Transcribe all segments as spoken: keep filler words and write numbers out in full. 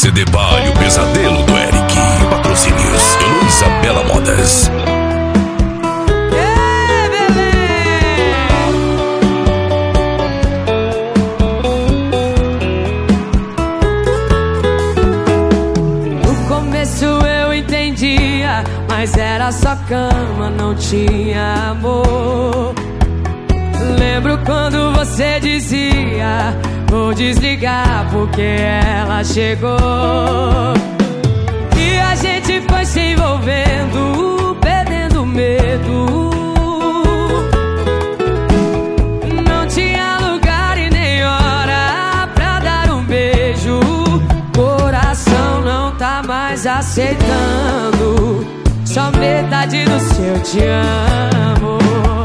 C D Palio, Pesadelo do Eric. Patrocínios Heloísa Bela Modas. No começo eu entendia, mas era só cama, não tinha amor. Lembro quando você dizia: vou desligar porque ela chegou. E a gente foi se envolvendo, perdendo medo. Não tinha lugar e nem hora pra dar um beijo. Coração não tá mais aceitando só metade do seu te amo.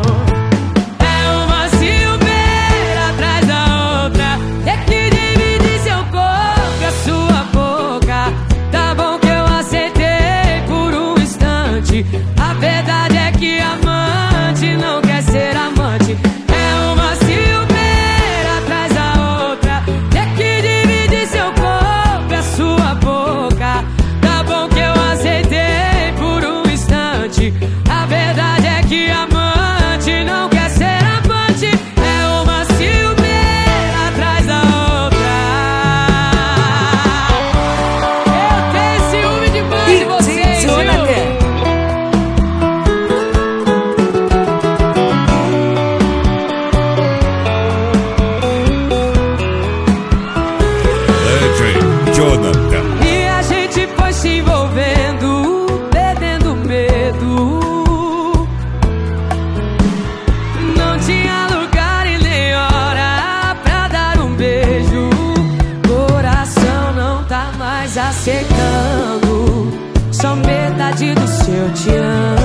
A verdade é que amante não quer ser amante. É uma ciumeira atrás da outra, ter que dividir seu corpo e a sua boca. Tá bom que eu aceitei por um instante. A verdade é que amante não quer ser amante. É uma ciumeira atrás da outra. Eu tenho ciúme demais de vocês, viu? Jonathan. E a gente foi se envolvendo, perdendo medo. Não tinha lugar e nem hora pra dar um beijo. Coração não tá mais aceitando só metade do seu te amo.